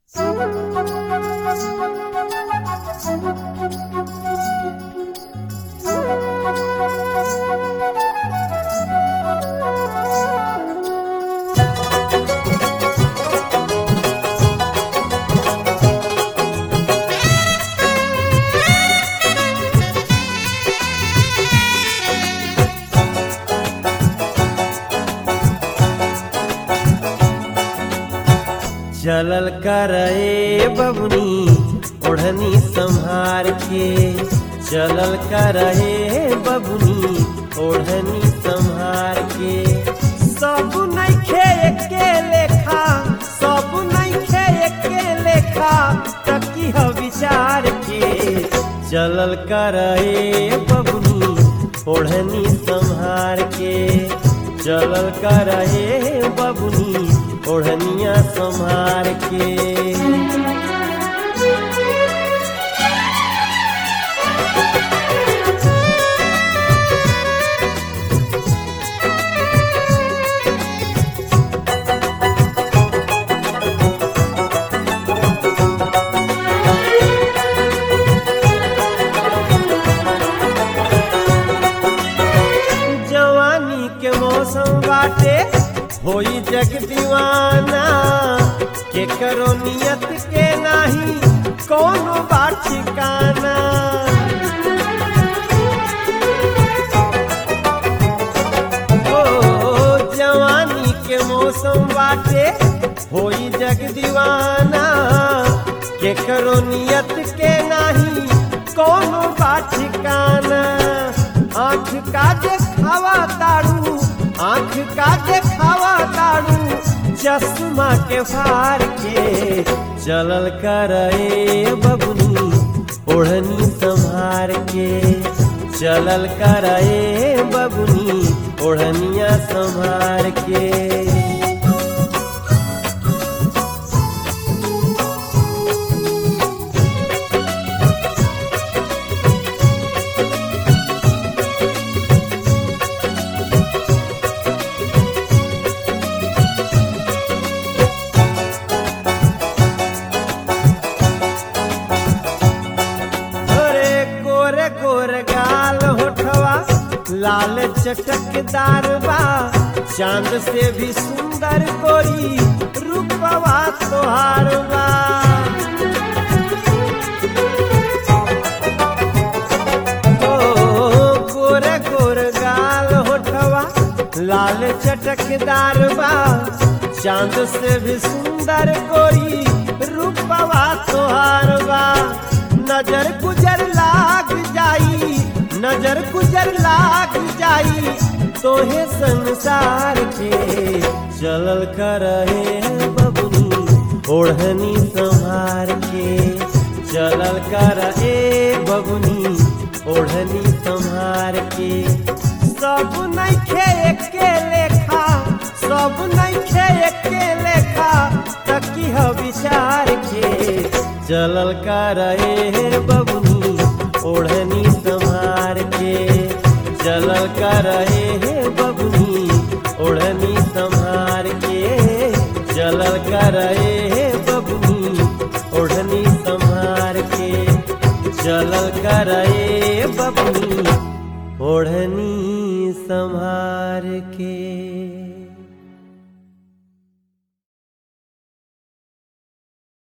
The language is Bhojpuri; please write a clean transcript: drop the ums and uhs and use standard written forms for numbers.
चलल करे बबुनी ओढ़नी संहार के, चलल करे बबुनी ओढ़नी संहार के। सब नइखे एके लेखा, सब नइखे एके लेखा, तकी ह विचार के। चलल करे बबुनी ओढ़नी संहार के, चलल करे बबुनी ओढ़निया संहार के। जवानी के मौसम बाटे होई जग दीवाना, के करो नियत के नाही कोनो बात ठिकाना। ओ जवानी के मौसम बाटे होई जग दीवाना, के करो नियत के नाही कोनो बात ठिकाना। आँख का देखावा तारू, आँख का देखावा तारू, चश्मा के फार के। चलल करे बबुनी ओढ़नी संहार के, चलल करे बबुनी ओढ़निया संहार के। लाल चटकदार बा, चांद से भी सुंदर गोरी रूपवा तोहार बा। ओ गोरे गोर गाल होठवा लाल चटकदार बा, चांद से भी सुंदर गोरी रूपवा तोहार बा। नजर गुजर लाग जाई, नजर गुजर लाग जाई तोहे संसार के। चलल करे बबुनी ओढ़नी संहार के, चलल करे बबुनी ओढ़नी संहार के। सब नइखे एके लेखा, सब नइखे एके लेखा, तकी ह विचार के। चलल करे बबुनी ओढ़नी संहार के, चलल करे बबुनी ओढ़नी संहार के, चलल करे बबुनी ओढ़नी संहार के, चलल करे बबुनी ओढ़नी संहार के।